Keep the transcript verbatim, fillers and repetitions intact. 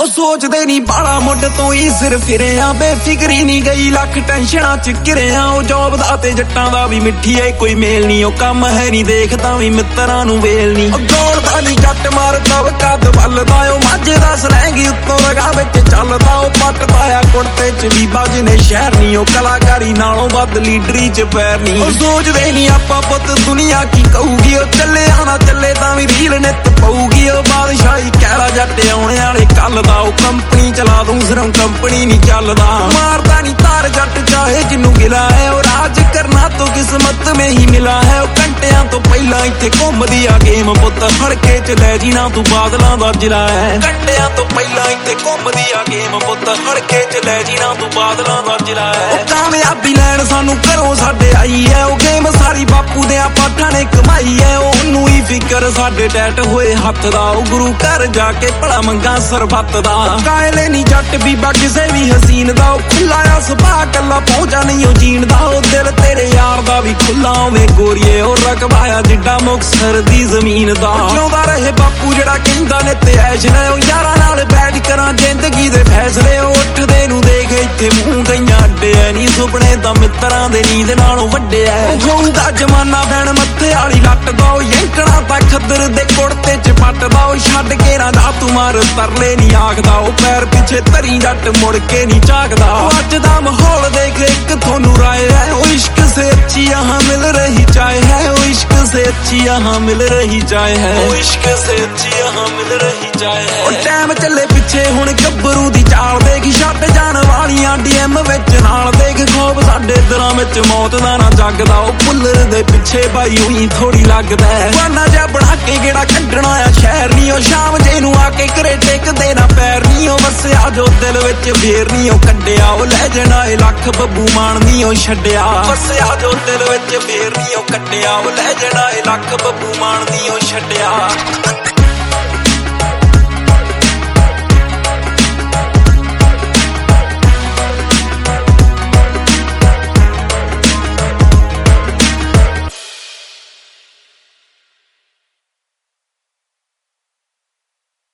ਉਹ ਸੋਚਦੇ ਨਹੀਂ ਬਾਲਾ ਮੁੱਢ ਤੋਂ ਹੀ ਸਿਰ ਫਿਰਿਆ, ਬੇਫਿਕਰੀ ਨਹੀਂ ਗਈ ਲੱਖ ਟੈਨਸ਼ਨਾਂ ਚ ਘਿਰਿਆ। ਉਹ ਜੋਬ ਦਾ ਤੇ ਜੱਟਾਂ ਦਾ ਵੀ ਮਿੱਠੀ ਏ ਕੋਈ ਮੇਲ ਨਹੀਂ, ਉਹ ਕੰਮ ਹੈ ਨਹੀਂ ਦੇਖਦਾ ਵੀ ਮਿੱਤਰਾਂ ਨੂੰ ਵੇਲ ਨਹੀਂ। ਉਹ ਦੌੜਦਾ ਨਹੀਂ ਜੱਟ ਮਾਰਦਾ ਵਾ ਕੱਦ ਵੱਲਦਾ, ਉਹ ਮਾਝੇ ਦਾ ਸਲੈਂਗ ਉੱਤੋਂ ਲਗਾ ਵਿੱਚ ਚੱਲਦਾ। ਉਹ ਪੱਟਦਾ ਆ ਕੁੜਤੇ ਚ ਵੀ ਬਾਜਨੇ ਸ਼ਹਿਰ ਨਹੀਂ, ਉਹ ਕਲਾਕਾਰੀ ਨਾਲੋਂ ਵੱਧ ਲੀਡਰੀ ਚ ਪੈਰ ਨਹੀਂ। ਉਹ ਸੋਚਦੇ ਨਹੀਂ ਆਪਾਂ ਪੁੱਤ ਦੁਨੀਆ ਕੀ ਕਹੂਗੀ, ਉਹ ਚੱਲੇ ਆਣਾ ਚੱਲੇ ਤਾਂ ਵੀ ਰੀਲ ਨਿੱਤ ਪਊਗੀ। ਉਹ ਬਾਦਸ਼ਾਹੀ ਕਹਿਲਾ ਜੱਟ ਆਉਣੇ ਵਾਲੇ ਕੱਲ ਦਾ, ਉਹ ਕੰਪਨੀ ਚਲਾ ਦੂੰ ਸਿਰਫ ਕੰਪਨੀ ਨਹੀਂ ਚੱਲਦਾ। ਮਾਰਦਾ ਨਹੀਂ ਤਾਰ ਜੱਟ ਚਾਹੇ ਜਿੰਨੂੰ ਗਿਲਾ ਹੈ, ਉਹ ਰਾਜ ਕਰਨਾ ਤੋਂ ਕਿਸਮਤ ਮੇ ਹੀ ਮਿਲਾ ਹੈ। ਉਹ ਘੰਟਿਆਂ ਤੋਂ ਪਹਿਲਾਂ ਇੱਥੇ ਘੁੰਮਦੀ ਆ ਗੇਮ ਪੁੱਤ, ਫੜਕੇ ਚ ਲੈ ਜੀ ਨਾ ਤੂੰ ਬਾਦਲਾਂ ਦਾ ਜ਼ਿਲ੍ਹਾ ਹੈ। ਘੰਟਿਆਂ ਤੋਂ ਪਹਿਲਾਂ ਇੱਥੇ ਘੁੰਮਦੀ ਆ ਗੇਮ ਪੁੱਤ, ਫੜਕੇ ਚ ਲੈ ਜੀ ਨਾ ਤੂੰ ਬਾਦਲਾਂ ਦਾ ਜ਼ਿਲ੍ਹਾ ਹੈ। ਉਹ ਕਾਮਯਾਬੀ ਲੈਣ ਸਾਨੂੰ ਘਰੋਂ ਸਾਡੇ ਆਈ ਹੈ, ਉਹ ਗੇਮ ਸਾਰੀ ਬਾਪੂ ਦੇ ਪਾਠਾਂ ਨੇ ਕਮਾਈ ਹੈ। ਉਹਨੂੰ ਹੀ ਫਿਕਰ ਸਾਡੇ ਟੈਟ ਹੋਏ ਹੱਥ ਦਾ, ਉਹ ਗੁਰੂ ਘਰ ਜਾ ਕੇ ਭਲਾ ਮੰਗਾ ਸਰਬੱਤ ਦਾ। ਕਾਇਲੇ ਨਹੀਂ ਜੱਟ ਬੀਬਾ ਕਿਸੇ ਵੀ ਹਸੀਨ ਦਾ, ਉਹ ਖੁੱਲਾ ਆ ਸੁਭਾਅ ਕੱਲਾ ਪਹੁੰਚਾ ਨਹੀਂ ਉਹ ਜੀਣ ਦਾ। ਉਹ ਦਿਲ ਤੇਰੇ ਯਾਰ ਦਾ ਵੀ ਖੁੱਲਾ ਹੋਵੇ ਗੋਰੀਏ, ਉਹ ਰਕਬਾ ਆ ਜਿੱਡਾ ਮੁਕਤਸਰ ਦੀ ਜ਼ਮੀਨ ਦਾ। ਜਿਉਂਦਾ ਰਹੇ ਬਾਪੂ ਜਿਹੜਾ ਕਹਿੰਦਾ ਨੇ ਤੇ ਐਸ਼ ਨੇ, ਉਹ ਯਾਰਾਂ ਨਾਲ ਬੈਠ ਕਰਾਂ ਜ਼ਿੰਦਗੀ ਦੇ ਫੈਸਲੇ। ਉਹ ਉੱਠਦੇ ਨੂੰ ਦੇਖ ਇੱਥੇ ਮੂੰਹ ਗਈਆਂ ਅੱਡੇ ਐ, ਨਹੀਂ ਸੁਪਨੇ ਤਾਂ ਮਿੱਤਰਾਂ ਦੇ ਨੀਂਦ ਨਾਲੋਂ ਵੱਡੇ ਐ। ਹੋਊਗਾ ਜਮਾਨਾ ਬੈਣ ਮੱਥੇ ਵਾਲੀ ਲੱਟ ਦਾ, ਉਹ ਯੰਕਣਾ ਤਾਂ ਖੱਦਰ ਦੇ ਕੁੜਤੇ ਚ ਪੱਟਦਾ। ਉਹ ਛੱਡ ਕੇ ਨਾ ਜਾ ਤੂੰ ਮਾਰ ਤਰਲੇ ਨਹੀਂ ਆਖਦਾ, ਉਹ ਪੈਰ ਪਿੱਛੇ ਧਰੀ ਜੱਟ ਮੁੜ ਕੇ ਨਹੀਂ ਝਾਕਦਾ। ਉਹ ਅੱਜ ਦਾ ਮਾਹੌਲ ਦੇਖ ਇੱਕ ਤੁਹਾਨੂੰ ਰਾਏ ਹੈ, ਉਹ ਇਸ਼ਕ ਸੇ ਅੱਛੀ यहाँ मिल रही चाय है, वो इश्क से अच्छी यहाँ मिल रही चाय है, वो इश्क से अच्छी यहाँ मिल रही चाय है। और टाइम चले पिछे हुण गब्बरू दी चाल देख, छड्ड जाण वालियां डीएम विच नाल देख। खौफ साडे दिलां विच मौत दा ना जगदा, ओ पुल्लर दे पिछे भाई उही थोड़ी लगदा है। बहाना जिहा बना के गेड़ा कड्डणा आ शहर नी, ओ शाम जे नूं आके घरे टेकदे ना पैर नी। ओ वसिया जो दिल विच फेर नी ओ कड्डिया, ओ लै जाना ए लख बब्बू मान नी ओ छड्डिया। वसिया जो दिल विच फेर नी ओ कड्डिया, ओ लै जाना ए लख बब्बू मान नी ओ छड्डिया।